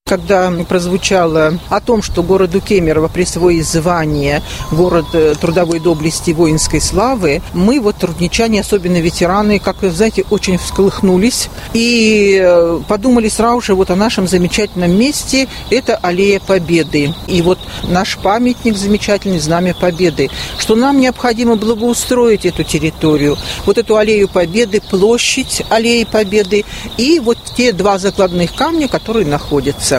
Когда прозвучало о том, что городу Кемерово присвоили звание «Город трудовой доблести и воинской славы», мы, трудничане, особенно ветераны, как вы знаете, очень всколыхнулись и подумали сразу же о нашем замечательном месте – это Аллея Победы. И наш памятник замечательный, Знамя Победы, что нам необходимо благоустроить эту территорию, эту Аллею Победы, площадь Аллеи Победы и те два закладных камня, которые находятся.